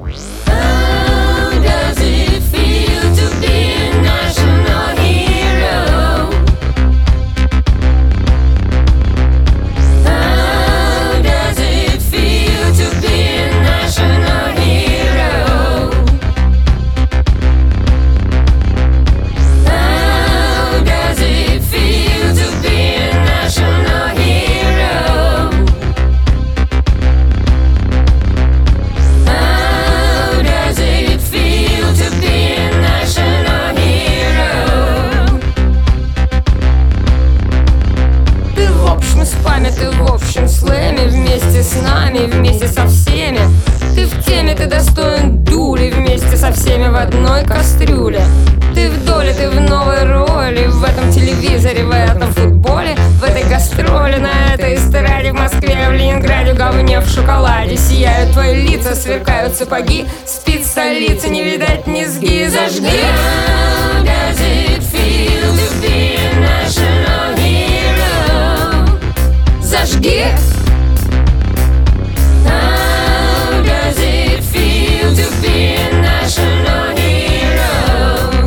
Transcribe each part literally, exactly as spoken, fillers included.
How does it feel to be a national hero? How does it feel to be a national hero? How does it feel to be a national hero? How does it feel to be a national hero? Ты в общем спаме, ты в общем слэме, вместе с нами, вместе со всеми. Ты в теме, ты достоин дули, вместе со всеми в одной кастрюле. Ты в доле, ты в новой роли, в этом телевизоре, в этом футболе, в этой гастроли, на этой эстраде, в Москве, в Ленинграде, в говне, в шоколаде. Сияют твои лица, сверкают сапоги, спит столица, не видать низги. Зажги! How does it feel to be a national hero? Зажги! How does it feel to be a national hero?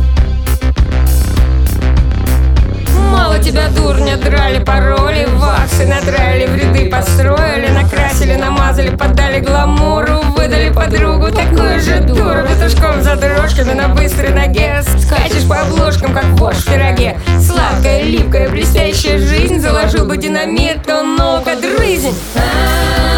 Мало тебя, дурня, драли пароли, ваксы надрали, в ряды построили, накрасили, намазали, поддали гламуру, выдали подругу, такую же дуру, петушком за дрожками на быстрой ноге. Скачешь по обложкам, как вошь в пироге. Сладкая, липкая, блестящая жизнь, заложил бы динамит, то ну-ка дрызнь.